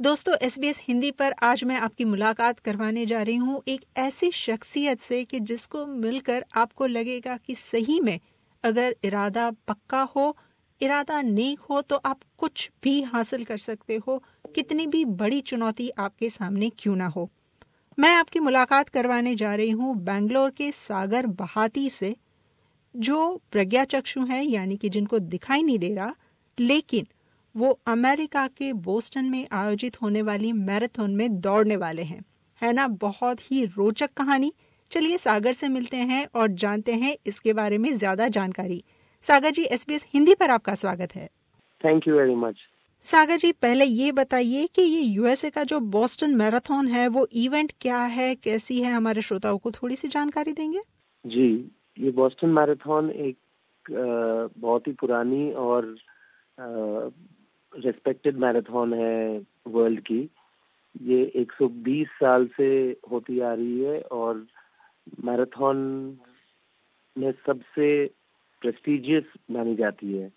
दोस्तों, SBS हिंदी पर आज मैं आपकी मुलाकात करवाने जा रही हूँ एक ऐसी शख्सियत से कि जिसको मिलकर आपको लगेगा कि सही में अगर इरादा पक्का हो, इरादा नेक हो तो आप कुछ भी हासिल कर सकते हो, कितनी भी बड़ी चुनौती आपके सामने क्यों ना हो। मैं आपकी मुलाकात करवाने जा रही हूँ बेंगलोर के सागर बहाती से, जो प्रज्ञाचक्षु हैं, यानी कि जिनको दिखाई नहीं दे रहा, लेकिन वो अमेरिका के बोस्टन में आयोजित होने वाली मैराथन में दौड़ने वाले हैं। है ना बहुत ही रोचक कहानी। चलिए सागर से मिलते हैं और जानते हैं इसके बारे में ज्यादा जानकारी। सागर जी, SBS हिंदी पर आपका स्वागत है। Thank you very much. Sagar ji, पहले ये बताइए कि ये यूएसए का जो बोस्टन मैराथन है वो इवेंट क्या है, कैसी है, हमारे श्रोताओं को थोड़ी सी जानकारी देंगे? जी, ये बोस्टन मैराथन एक बहुत ही पुरानी और रिस्पेक्टेड मैराथन है वर्ल्ड की। ये 120 साल से होती आ रही है और मैराथन में सबसे प्रेस्टिजियस मानी जाती है।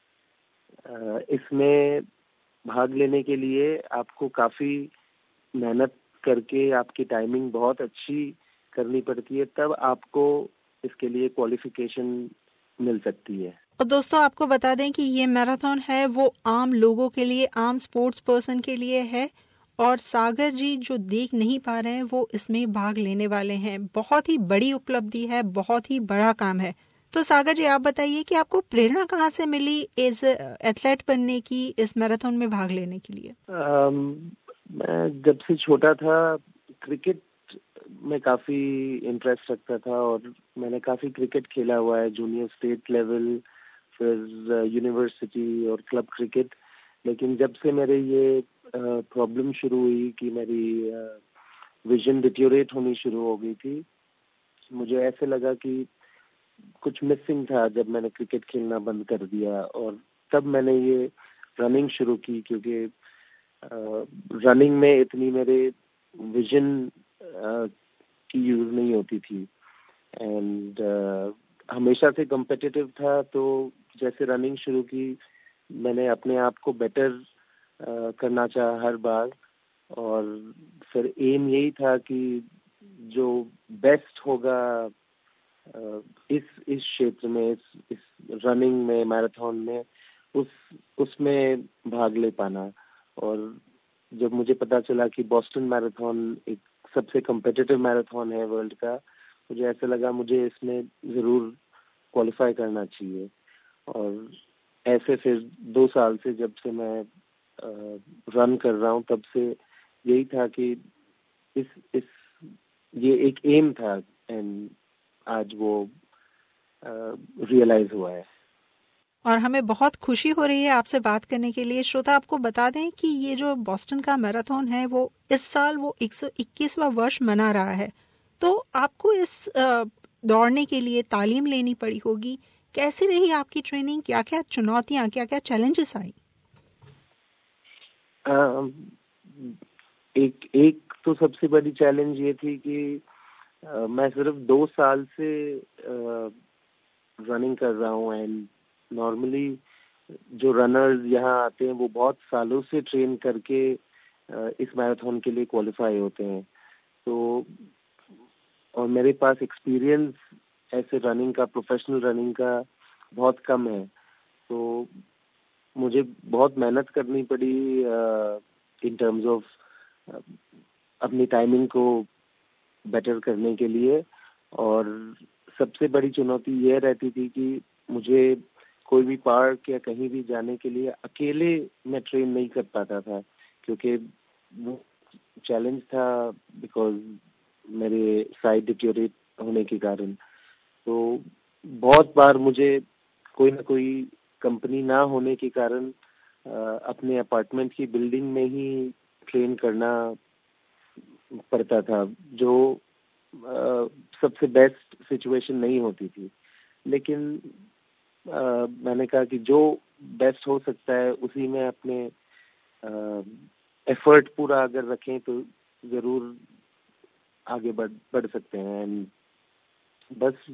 इसमें भाग लेने के लिए आपको काफी मेहनत करके आपकी टाइमिंग बहुत अच्छी करनी पड़ती है, तब आपको इसके लिए क्वालिफिकेशन मिल सकती है। और दोस्तों, आपको बता दें कि ये मैराथन है वो आम लोगों के लिए, आम स्पोर्ट्स पर्सन के लिए है। और सागर जी जो देख नहीं पा रहे हैं वो इसमें भाग लेने वाले हैं। बहुत ही बड़ी उपलब्धि है, बहुत ही बड़ा काम है। तो सागर जी, आप बताइए कि आपको प्रेरणा कहाँ से मिली इस एथलीट बनने की, इस मैराथन में भाग लेने के लिए? मैं जब से छोटा था क्रिकेट में काफी इंटरेस्ट रखता था और मैंने काफी क्रिकेट खेला हुआ है, जूनियर स्टेट लेवल, फिर यूनिवर्सिटी और क्लब क्रिकेट। लेकिन जब से मेरे ये प्रॉब्लम शुरू हुई कि मेरी विजन डिटेरियोरेट होनी शुरू हो गई थी, मुझे ऐसे लगा कि कुछ मिसिंग था जब मैंने क्रिकेट खेलना बंद कर दिया। और तब मैंने ये रनिंग शुरू की, क्योंकि रनिंग में इतनी मेरे विजन की यूज नहीं होती थी। एंड हमेशा से कम्पिटिटिव था, तो जैसे रनिंग शुरू की मैंने अपने आप को बेटर करना चाहा हर बार। और फिर एम यही था कि जो बेस्ट होगा इस क्षेत्र में, इस रनिंग में, मैराथन में, उसमें भाग ले पाना। और जब मुझे पता चला कि बोस्टन मैराथन एक सबसे कम्पिटिटिव मैराथन है वर्ल्ड का, मुझे ऐसा लगा मुझे इसमें जरूर क्वालिफाई करना चाहिए। और ऐसे फिर 2 साल से जब से मैं रन कर रहा हूँ, तब से यही था कि इस ये एक एम था एंड आज वो रियलाइज हुआ है। और हमें बहुत खुशी हो रही है आपसे बात करने के लिए। श्रोता, आपको बता दें कि ये जो बोस्टन का मैराथन है वो इस साल वो 121वां वर्ष मना रहा है। तो आपको इस दौड़ने के लिए तालीम लेनी पड़ी होगी। कैसी रही आपकी ट्रेनिंग? क्या क्या चुनौतियां, क्या क्या चैलेंजेस आई? एक तो सबसे बड़ी चैलेंज ये थी कि मैं सिर्फ 2 साल से रनिंग कर रहा हूँ। एंड नॉर्मली जो रनर्स यहाँ आते हैं वो बहुत सालों से ट्रेन करके इस मैराथन के लिए क्वालिफाई होते हैं। तो और मेरे पास एक्सपीरियंस ऐसे रनिंग का, प्रोफेशनल रनिंग का बहुत कम है। तो मुझे बहुत मेहनत करनी पड़ी इन टर्म्स ऑफ अपनी टाइमिंग को बेटर करने के लिए। और सबसे बड़ी चुनौती ये रहती थी कि मुझे कोई भी पार्क या कहीं भी जाने के लिए अकेले मैं ट्रेन नहीं कर पाता था, क्योंकि वो चैलेंज था बिकॉज मेरे साइड डिटेरियोरेट होने के कारण। तो बहुत बार मुझे कोई ना कोई कंपनी ना होने के कारण अपने अपार्टमेंट की बिल्डिंग में ही ट्रेन करना पड़ता था, जो सबसे बेस्ट सिचुएशन नहीं होती थी। लेकिन मैंने कहा कि जो बेस्ट हो सकता है उसी में अपने एफर्ट पूरा अगर रखें तो जरूर आगे बढ़ सकते हैं। एंड बस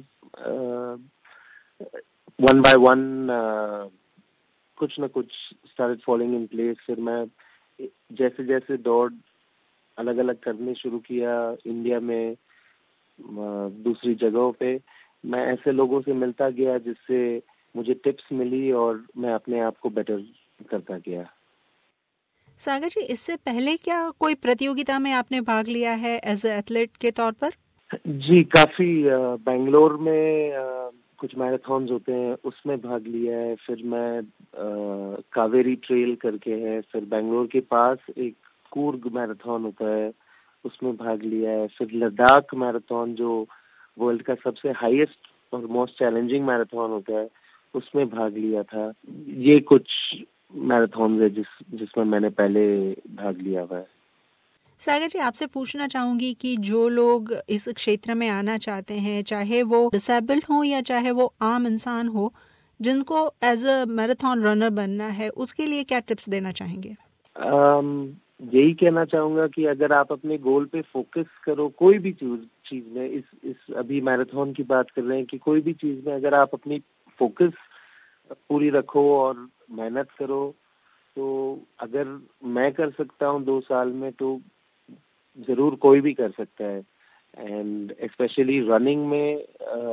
वन बाय वन कुछ ना कुछ स्टार्टेड फॉलिंग इन प्लेस। फिर मैं जैसे जैसे दौड़ अलग अलग करने शुरू किया इंडिया में, दूसरी जगहों पे, मैं ऐसे लोगों से मिलता गया जिससे मुझे टिप्स मिली और मैं अपने आप को बेटर करता गया। सागर जी, इससे पहले क्या कोई प्रतियोगिता में आपने भाग लिया है एज ए एथलीट के तौर पर? जी, काफी बेंगलोर में कुछ मैराथन्स होते हैं, उसमें भाग लिया है। फिर मैं कावेरी ट्रेल करके है, फिर बेंगलोर के पास एक कूर्ग मैराथन होता है, उसमें भाग लिया है। फिर लद्दाख मैराथन जो वर्ल्ड का सबसे हाईएस्ट और मोस्ट चैलेंजिंग मैराथन होता है, उसमें भाग लिया था। ये कुछ मैराथन है जिसमें मैंने पहले भाग लिया हुआ है। सागर जी, आपसे पूछना चाहूंगी कि जो लोग इस क्षेत्र में आना चाहते हैं, चाहे वो डिसेबल्ड हो या चाहे वो आम इंसान हो, जिनको एज अ मैराथन रनर बनना है, उसके लिए क्या टिप्स देना चाहेंगे? यही कहना चाहूंगा कि अगर आप अपने गोल पे फोकस करो, कोई भी चीज में, इस अभी मैराथन की बात कर रहे हैं कि कोई भी चीज में अगर आप अपनी फोकस पूरी रखो और मेहनत करो, तो अगर मैं कर सकता हूँ 2 साल में, तो जरूर कोई भी कर सकता है। एंड स्पेशली रनिंग में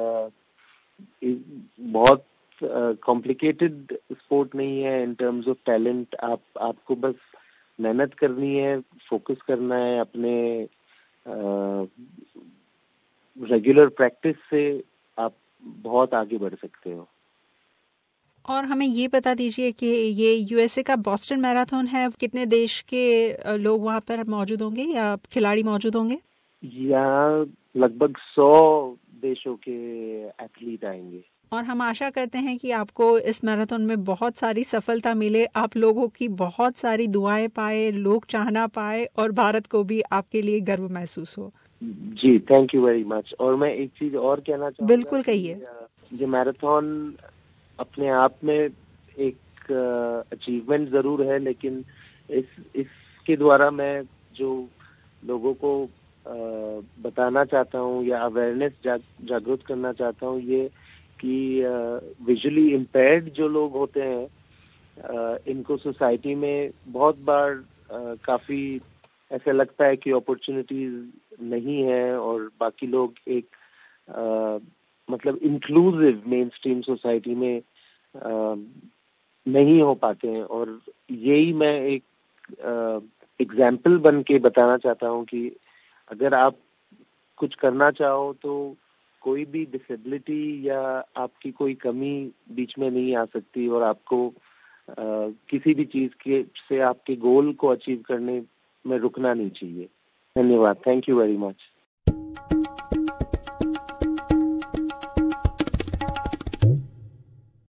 बहुत कॉम्प्लिकेटेड स्पोर्ट नहीं है इन टर्म्स ऑफ टैलेंट। आपको बस मेहनत करनी है, फोकस करना है, अपने रेगुलर प्रैक्टिस से आप बहुत आगे बढ़ सकते हो। और हमें ये बता दीजिए कि ये यूएसए का बॉस्टन मैराथन है, कितने देश के लोग वहाँ पर मौजूद होंगे या खिलाड़ी मौजूद होंगे? यहाँ लगभग 100 देशों के एथलीट आएंगे। और हम आशा करते हैं कि आपको इस मैराथन में बहुत सारी सफलता मिले, आप लोगों की बहुत सारी दुआएं पाए, लोग चाहना पाए और भारत को भी आपके लिए गर्व महसूस हो। जी, थैंक यू वेरी मच। और मैं एक चीज और कहना चाहूँगा। बिल्कुल कहिए। ये मैराथन अपने आप में एक अचीवमेंट जरूर है, लेकिन इसके द्वारा मैं जो लोगों को बताना चाहता हूँ या अवेयरनेस जागरूक करना चाहता हूँ, ये कि विजुअली इम्पेयर्ड जो लोग होते हैं, इनको सोसाइटी में बहुत बार काफी ऐसा लगता है कि अपॉर्चुनिटीज नहीं है और बाकी लोग एक मतलब इंक्लूसिव मेन स्ट्रीम सोसाइटी में नहीं हो पाते हैं। और यही मैं एक एग्जाम्पल बन के बताना चाहता हूँ कि अगर आप कुछ करना चाहो तो कोई भी डिसेबिलिटी या आपकी कोई कमी बीच में नहीं आ सकती, और आपको किसी भी चीज के से आपके गोल को अचीव करने में रुकना नहीं चाहिए। धन्यवाद। Thank you very much.